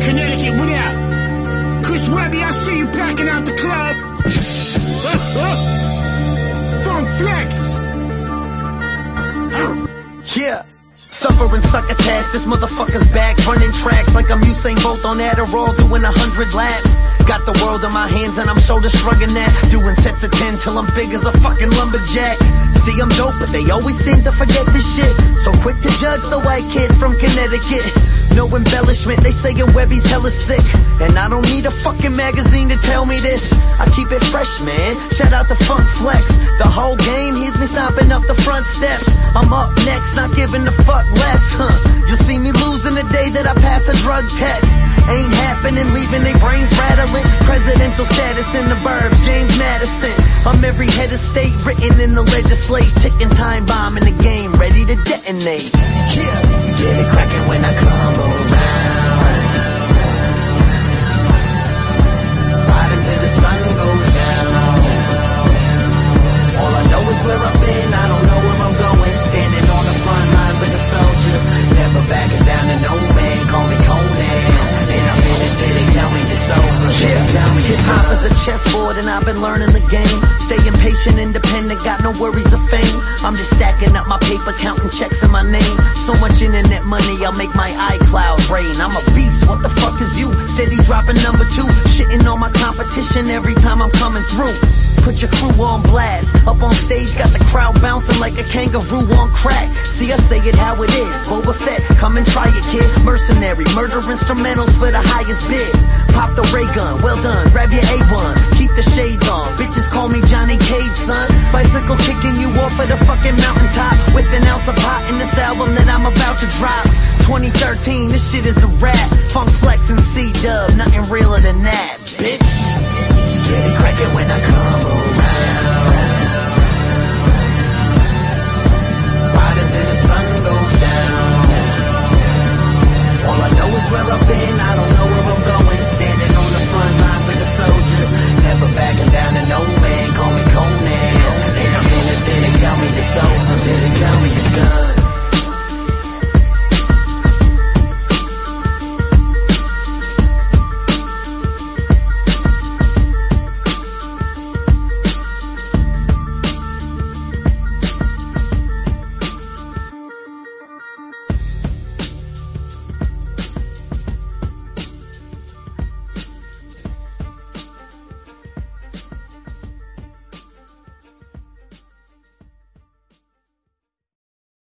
Connecticut, what up? Chris Webby, I see you packing out the club. Funk Flex. Yeah. Suffering succotash, this motherfucker's back, running tracks like I'm Usain Bolt on Adderall, doing 100 laps. Got the world in my hands and I'm shoulder shrugging that, doing sets of 10 till I'm big as a fucking lumberjack. See, I'm dope, but they always seem to forget this shit. So quick to judge the white kid from Connecticut. No embellishment, they saying Webby's hella sick, and I don't need a fucking magazine to tell me this. I keep it fresh, man. Shout out to Funk Flex. The whole game hears me stomping up the front steps. I'm up next, not giving a fuck less, huh? You'll see me losing the day that I pass a drug test. Ain't happening, leaving their brains rattling. Presidential status in the burbs, James Madison. I'm every head of state written in the legislate. Ticking time bomb in the game, ready to detonate. Yeah, get it cracking when I come around. Right until the sun goes down. All I know is where I've been, I don't know where I'm going. Standing on the front lines like a soldier, never backing down to no man. Call me Conan. And I'm in it till they tell me it's over. Hip-hop is a chessboard and I've been learning the game. Staying patient, independent, got no worries of fame. I'm just stacking up my paper, counting checks in my name. So much internet money, I'll make my iCloud rain. I'm a beast, what the fuck is you? Steady dropping number 2, shitting on my competition every time I'm coming through. Put your crew on blast, up on stage, got the crowd bouncing like a kangaroo on crack. See, I say it how it is, Boba Fett, come and try it, kid. Mercenary, murder instrumentals for the highest bid. Pop the ray gun, well done, grab your A1, keep the shades on. Bitches call me Johnny Cage, son. Bicycle kicking you off of the fucking mountaintop with an ounce of pot in this album that I'm about to drop. 2013, this shit is a rap. Funk Flex and C-Dub, nothing realer than that, bitch. Get it crackin' when I come around. Right until the sun